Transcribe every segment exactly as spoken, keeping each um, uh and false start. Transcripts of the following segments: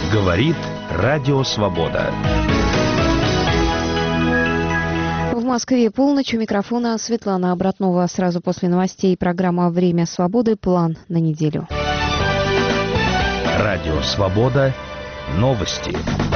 Говорит Радио Свобода. В Москве полночь. У микрофона Светлана Обратнова. Сразу после новостей программа «Время свободы». План на неделю. Радио Свобода. Новости.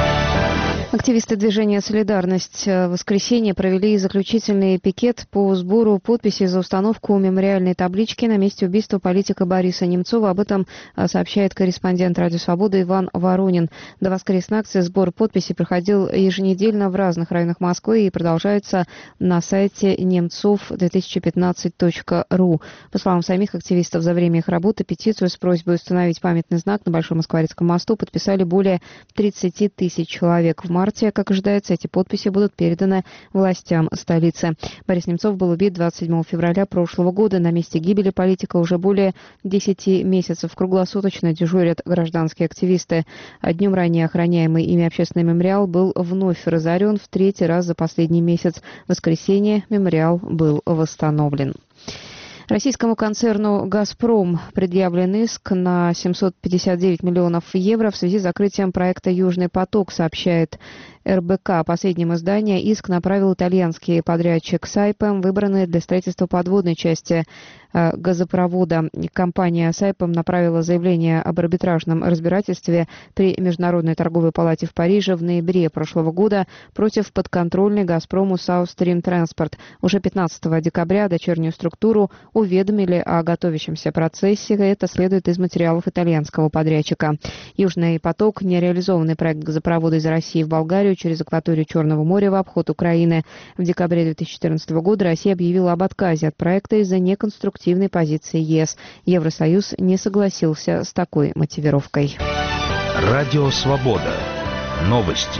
Активисты движения «Солидарность» в воскресенье провели заключительный пикет по сбору подписей за установку мемориальной таблички на месте убийства политика Бориса Немцова. Об этом сообщает корреспондент «Радио Свобода» Иван Воронин. До воскресной акции сбор подписей проходил еженедельно в разных районах Москвы и продолжается на сайте немцов две тысячи пятнадцать точка ру. По словам самих активистов, за время их работы петицию с просьбой установить памятный знак на Большом Москворецком мосту подписали более тридцати тысяч человек. В марте, как ожидается, эти подписи будут переданы властям столицы. Борис Немцов был убит двадцать седьмого февраля прошлого года. На месте гибели политика уже более десяти месяцев круглосуточно дежурят гражданские активисты. А днем ранее охраняемый ими общественный мемориал был вновь разорен в третий раз за последний месяц. В воскресенье мемориал был восстановлен. Российскому концерну «Газпром» предъявлен иск на семьсот пятьдесят девять миллионов евро в связи с закрытием проекта «Южный поток», сообщает эр бэ ка. Последним издание иск направил итальянский подрядчик «Сайпем», выбранный для строительства подводной части э, газопровода. Компания «Сайпем» направила заявление об арбитражном разбирательстве при Международной торговой палате в Париже в ноябре прошлого года против подконтрольной «Газпрому» South Stream Transport. Уже пятнадцатого декабря дочернюю структуру уведомили о готовящемся процессе. Это следует из материалов итальянского подрядчика. «Южный поток» — нереализованный проект газопровода из России в Болгарию через акваторию Черного моря в обход Украины. В декабре две тысячи четырнадцатого года Россия объявила об отказе от проекта из-за неконструктивной позиции ЕС. Евросоюз не согласился с такой мотивировкой. Радио Свобода. Новости.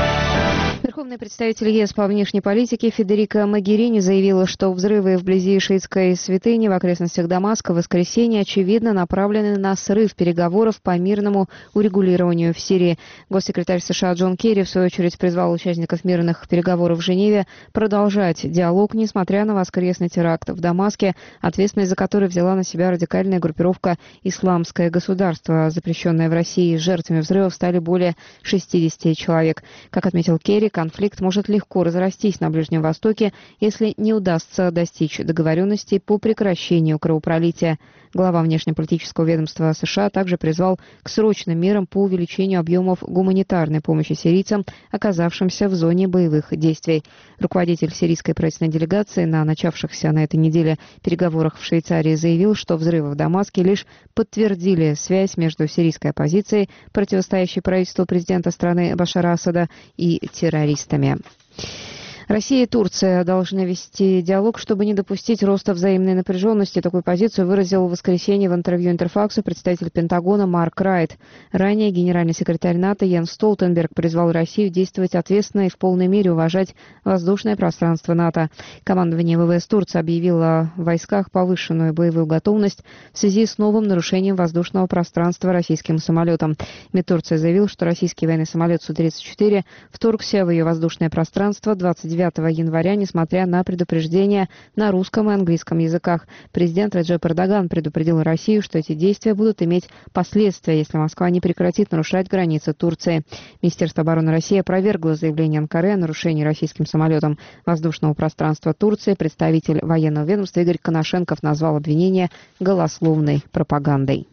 Верховный представитель ЕС по внешней политике Федерико Могерини заявила, что взрывы вблизи шиитской святыни в окрестностях Дамаска в воскресенье очевидно направлены на срыв переговоров по мирному урегулированию в Сирии. Госсекретарь США Джон Керри, в свою очередь, призвал участников мирных переговоров в Женеве продолжать диалог, несмотря на воскресный теракт в Дамаске, ответственность за который взяла на себя радикальная группировка «Исламское государство», запрещенное в России. Жертвами взрывов стали более шестидесяти человек. Как отметил Керри, конфликт может легко разрастись на Ближнем Востоке, если не удастся достичь договоренности по прекращению кровопролития. Глава внешнеполитического ведомства США также призвал к срочным мерам по увеличению объемов гуманитарной помощи сирийцам, оказавшимся в зоне боевых действий. Руководитель сирийской правительственной делегации на начавшихся на этой неделе переговорах в Швейцарии заявил, что взрывы в Дамаске лишь подтвердили связь между сирийской оппозицией, противостоящей правительству президента страны Башара Асада, и террористами. Россия и Турция должны вести диалог, чтобы не допустить роста взаимной напряженности. Такую позицию выразил в воскресенье в интервью Интерфаксу представитель Пентагона Марк Райт. Ранее генеральный секретарь НАТО Йенс Столтенберг призвал Россию действовать ответственно и в полной мере уважать воздушное пространство НАТО. Командование вэ вэ эс Турции объявило в войсках повышенную боевую готовность в связи с новым нарушением воздушного пространства российским самолетом. МИД Турции заявил, что российский военный самолет Су тридцать четыре вторгся в ее воздушное пространство двадцать девятого января, несмотря на предупреждения на русском и английском языках. Президент Реджеп Эрдоган предупредил Россию, что эти действия будут иметь последствия, если Москва не прекратит нарушать границы Турции. Министерство обороны России опровергло заявление Анкары о нарушении российским самолетом воздушного пространства Турции. Представитель военного ведомства Игорь Коношенков назвал обвинение голословной пропагандой.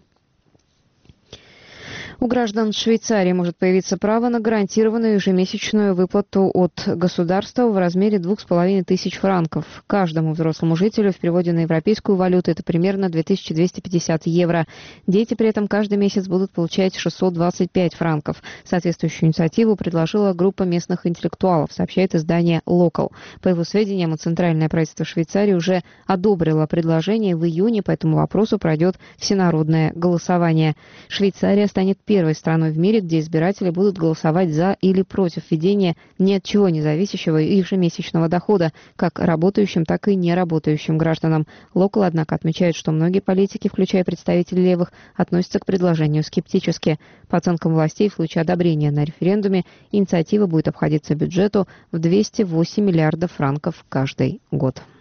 У граждан Швейцарии может появиться право на гарантированную ежемесячную выплату от государства в размере двух с половиной тысяч франков. Каждому взрослому жителю в переводе на европейскую валюту это примерно две тысячи двести пятьдесят евро. Дети при этом каждый месяц будут получать шестьсот двадцать пять франков. Соответствующую инициативу предложила группа местных интеллектуалов, сообщает издание «Локал». По его сведениям, Центральное правительство Швейцарии уже одобрило предложение. В июне по этому вопросу пройдет всенародное голосование. Швейцария станет первой страной в мире, где избиратели будут голосовать за или против введения ни от чего не зависящего ежемесячного дохода, как работающим, так и неработающим гражданам. Локал, однако, отмечает, что многие политики, включая представителей левых, относятся к предложению скептически. По оценкам властей, в случае одобрения на референдуме инициатива будет обходиться бюджету в двести восемь миллиардов франков каждый год.